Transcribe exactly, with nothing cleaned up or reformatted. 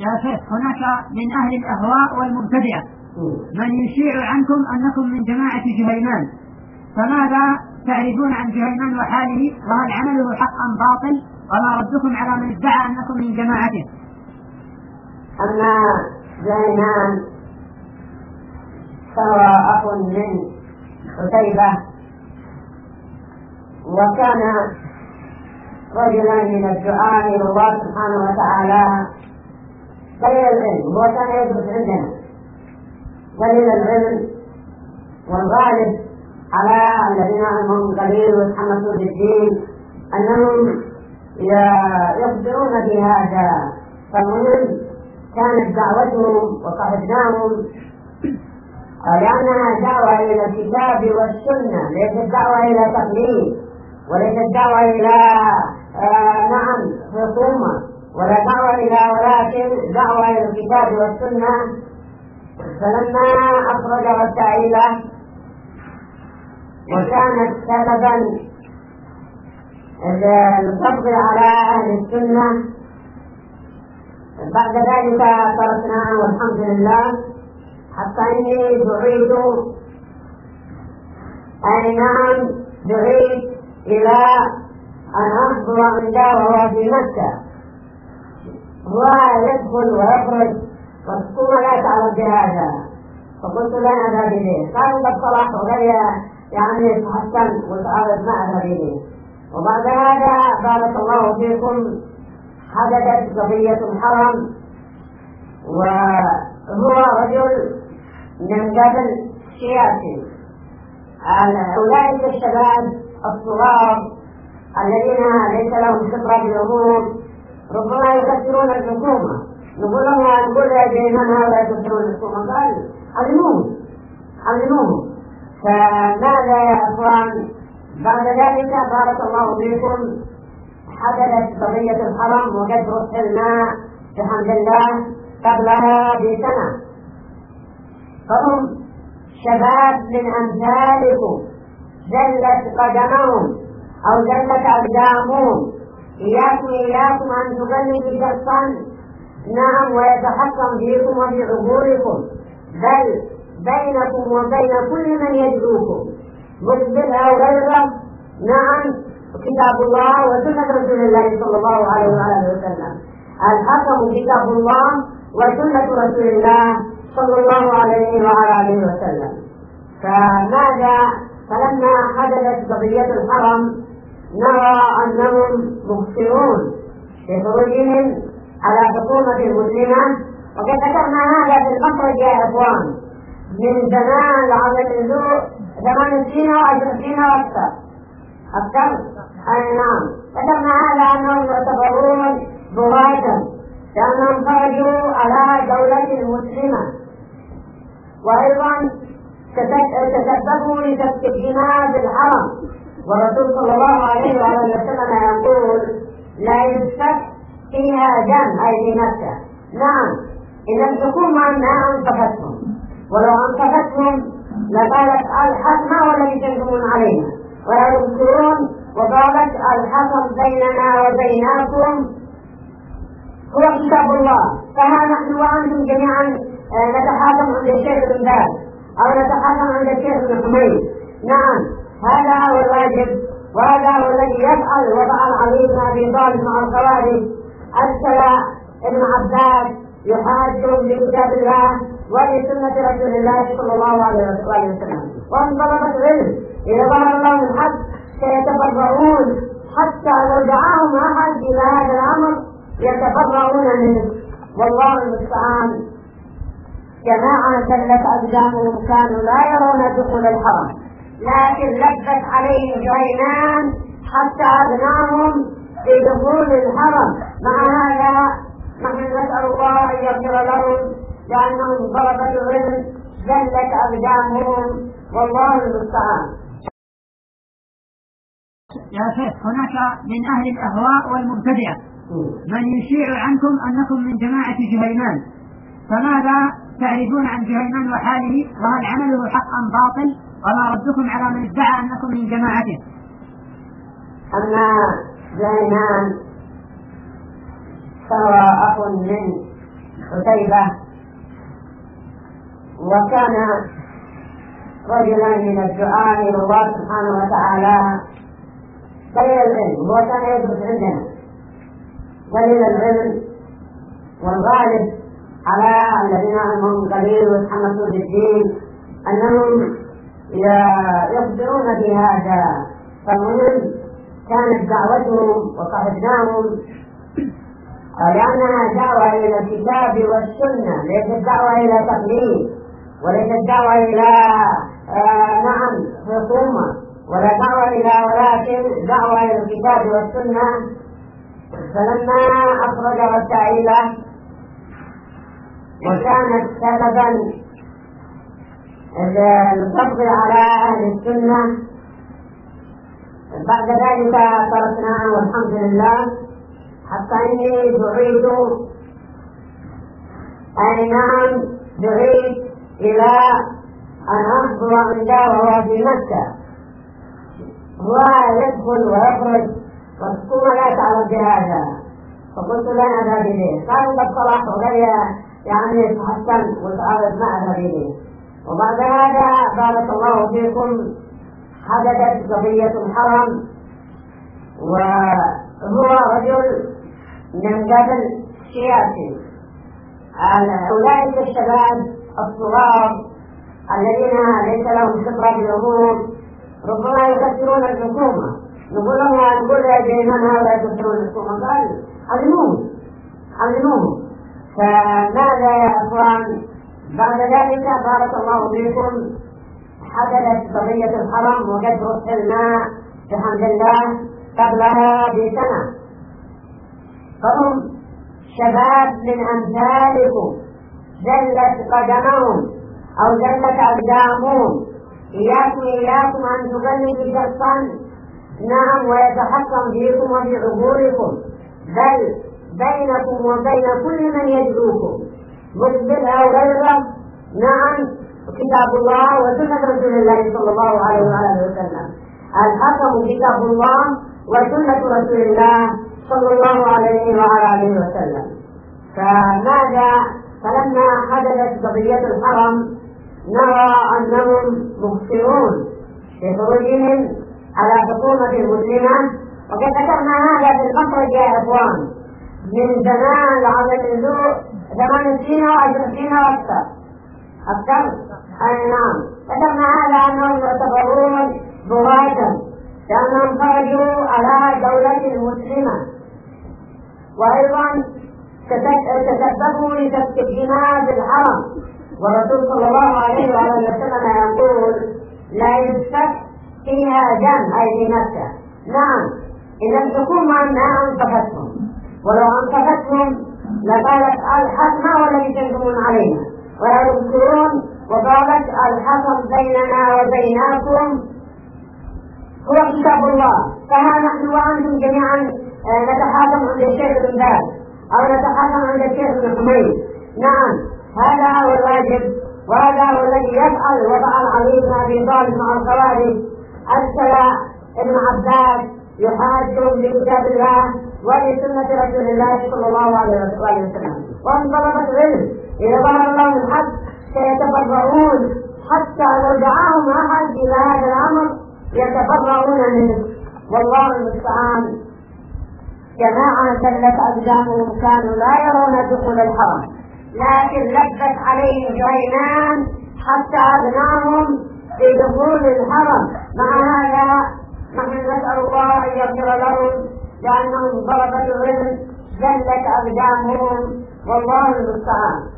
يا شيخ هناك من أهل الأهواء والمبتدعة من يشيع عنكم أنكم من جماعة جهيمان، فماذا تعرفون عن جهيمان وحاله، وهل عمله حقا باطل، وما ردكم على من ادعى أنكم من جماعته؟ أما جهيمان فهو أخ من قتيبة، وكان رجلا من الدعاء إلى الله سبحانه وتعالى قليل العلم، هو كان يدرس عندنا قليل العلم، والغالب على الذين علمهم قليل ويتحمسون بالدين أنهم يخبرون بهذا. فالمهم كانت دعوتهم وصاحبناهم لأنها دعوة إلى الكتاب والسنة، ليست دعوة إلى تقليد، وليست دعوة إلى آه نعم خصومة، ولا دعوة إلى ولكن دعوة إلى الكتاب والسنة. فلما أخرج رسائله وكانت سببا القبض على أهل السنة، بعد ذلك تركناه والحمد لله، حتى إني دعيت أي نعم دعيت إلى أن أحضر عنده وهو في مكة، هو يدخل ويخرج والحكومة لا تعلم بهذا، فقلت لا أذهب إليه، قالوا قد صلح وغير يعني يتحسن وتعرض ما أذهب إليه. وبعد هذا بارك الله فيكم حدثت قضية الحرم، وهو رجل من قبل سياسي. أولئك الشباب الصغار الذين ليس لهم خبرة بالأمور ربما يكثرون الحكومة، نقول لهم نقول يا جيمان هؤلاء يكثرون الحكومة، قال علموهم علموهم. فماذا يا أخوان بعد ذلك بارك الله فيكم حدثت قضية الحرم، وقد رسلنا بحمد الله قبلها بسنة، فهم شباب من أمثالكم زلت قدمهم أو زلت أقدامهم. إياكم إياكم أن تقلدوا شخصا نعم ويتحكم فيكم وفي عقولكم، بل بينكم وبين كل من يدعوكم مسلم أو غيره نعم كتاب الله وسنة رسول الله صلى الله عليه وآله وسلم. الحكم كتاب الله وسنة رسول الله صلى الله عليه وآله وسلم. فماذا فلما حدثت قضية الحرم نرى أنهم مخطئون في خروجهم على حكومة المسلمة، وقد ذكرنا هذا في المخرج يا إخوان من زمان لعل منذ ثمان سنين وعشر سنين وأكثر أكثر أي نعم ذكرنا هذا أنهم يعتبرون بغاة لأنهم خرجوا على دولة المسلمة، وأيضا تسببوا لسفك الدماء في الحرم، والرسول صلى الله عليه وسلم يقول لا يسفك فيها دم أي في مكة. نعم إذا الحكومة أنها أنصفتهم، ولو أنصفتهم لقالت الحكم والذي تنكمون علينا، ولا يذكرون وقالت الحكم بيننا وبينكم هو كتاب الله، فها نحن وأنتم جميعا نتحاكم عند الشيخ بن باز أو نتحاكم عند الشيخ بن حميد. نعم هذا هو الواجب، وهذا هو الذي يفعل وفعل علي بن أبي طالب مع الخوارج. أرسل ابن عباس يحاجهم بكتاب الله ولسنة رسول الله صلى الله عليه وسلم، ومن طلبة العلم إذا ظهر الله الحق سيتفرعون، حتى لو دعاهم أحد إلى هذا الأمر يتفرعون منه، والله المستعان. جماعة دلت أقدامهم كانوا لا يرون دخول الحرم، لكن لبت عليهم جهيمان حتى أبناهم بدخول الحرم. مع هذا نحن نسأل الله أن يغفر لهم لأنهم ضربة العلم زلت أقدامهم، والله المستعان. يا شيخ هناك من أهل الأهواء والمبتدعة من يشيع عنكم أنكم من جماعة جهيمان، فماذا تعرفون عن جهيمان وحاله، وهل عمله حقا باطل، وما ردكم على من ادعى أنكم من جماعته؟ أما جهيمان فهو أخ من حتيبة، وكان رجلا من الدعاء إلى الله سبحانه وتعالى قليل العلم، هو كان يدرس عندنا قليل العلم، والغالب على الذين علمهم قليل ويتحمسون بالدين أنهم يخبرون بهذا. فالمهم كانت دعوتهم وصاحبناهم لأنها دعوة إلى الكتاب والسنة، ليست دعوة إلى تقليد، وليست دعوة إلى آه نعم حكومة، ولا دعوة إلى ولكن دعوة إلى الكتاب والسنة. فلما أخرج رسائله وكانت سببا القبض على أهل السنة، بعد ذلك تركناه والحمد لله، حتى إني دعيت أي نعم دعيت إلى أن أحضر عنده وهو في مكة، هو يدخل ويخرج والحكومة لا تعلم بهذا، فقلت لا أذهب إليه، قالوا قد صلح وغير يعني يتحسن وتعرض ما أذهب إليه. وبعد هذا بارك الله فيكم حدثت قضية الحرم، وهو رجل من قبل سياسي. أولئك الشباب الصغار الذين ليس لهم خبرة بالأمور ربما يكسرون الحكومة، نقول لهم نقول يا جيمان هؤلاء يكسرون الحكومة، قال علموه علموه. فماذا يا أخوان؟ بعد ذلك بارك الله فيكم حدثت قضية الحرم، وقد رسلنا بحمد الله قبلها بسنة، فهم شباب من أمثالكم زلت قدمهم أو زلت أقدامهم، إياكم إياكم أن تغلبوا شخصا نعم ويتحكم فيكم وفي عقولكم، بل بينكم وبين كل من يدعوكم مسلم أو غيره نعم كتاب الله وسنة رسول الله صلى الله عليه وسلم. الحكم كتاب الله وسنة رسول الله صلى الله عليه وآله وسلم. فماذا؟ فلما حدثت قضية الحرم نرى أنهم مخطئون في خروجهم على حكومة مسلمة، وقد ذكرنا هذا في المخرج يا إخوان من زمان على النزول ثمان سنين وعشر سنين وأكثر أكثر أي نعم. ذكرنا هذا أنهم يعتبرون بغاة لأنهم خرجوا على دولة مسلمة، وأيضا تسببوا لسفك الدماء في الحرم، والرسول صلى الله عليه وسلم يقول لا يسفك فيها دم أي في مكة. نعم إن الحكومة أنها أنصفتهم، ولو أنصفتهم لقالت الحق ما هو الذي تنظمون علينا ويذكرون وقالت الحكم بيننا وبينكم هو كتاب الله، فها نحن وأنتم جميعا نتحاكم عند الشيخ بن باز أو نتحاكم عند الشيخ بن حميد. نعم هذا هو الواجب، وهذا هو الذي يفعل وفعل علي بن أبي طالب مع الخوارج. أرسل ابن عباس يحاجهم بكتاب الله ولسنة رسول الله صلى الله عليه وسلم، وأن طلبة العلم إذا ظهر الله الحق سيتبرؤون، حتى لو دعاهم أحد إلى هذا الأمر يتبرؤون منه، والله المستعان. جماعة زلت أقدامهم كانوا لا يرون دخول الحرم، لكن لبت عليهم جهينان حتى أغناهم بدخول الحرم. مع هذا نحن نسأل الله أن يغفر لهم لأنهم ضربة العلم زلت أقدامهم، والله المستعان.